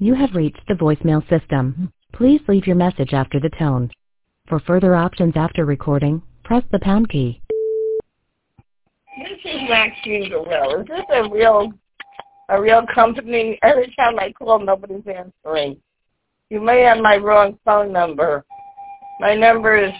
You have reached the voicemail system. Please leave your message after the tone. For further options after recording, press the pound key. This is Maxine Durrell. Is this a real company? Every time I call, nobody's answering. You may have my wrong phone number. My number is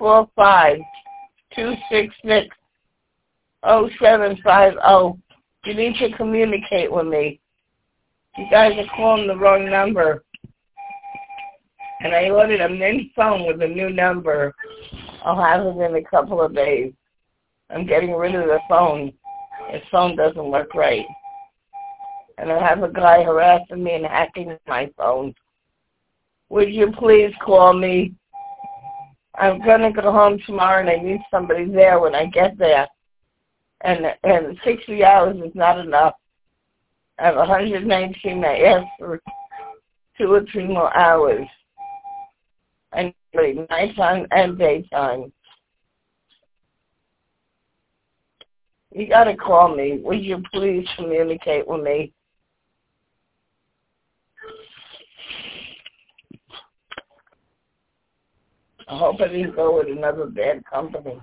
445-266-0750. You need to communicate with me. You guys are calling the wrong number. And I ordered a new phone with a new number. I'll have it in a couple of days. I'm getting rid of the phone. This phone doesn't work right. And I have a guy harassing me and hacking my phone. Would you please call me? I'm going to go home tomorrow and I need somebody there when I get there. And 60 hours is not enough. I have 119. I asked for 2 or 3 more hours. I need nighttime and daytime. You got to call me. Would you please communicate with me? I hope I didn't go with another bad company.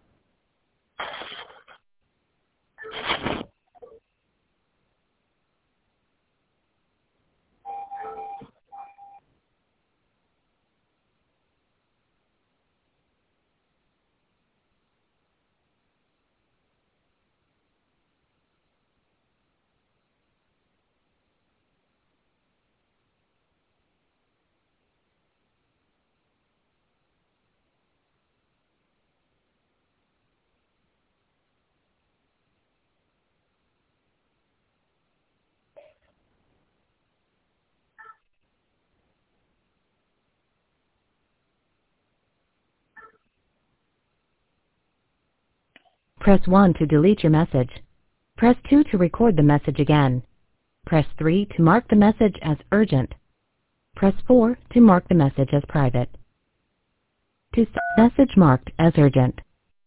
Press 1 to delete your message. Press 2 to record the message again. Press 3 to mark the message as urgent. Press 4 to mark the message as private. To message marked as urgent.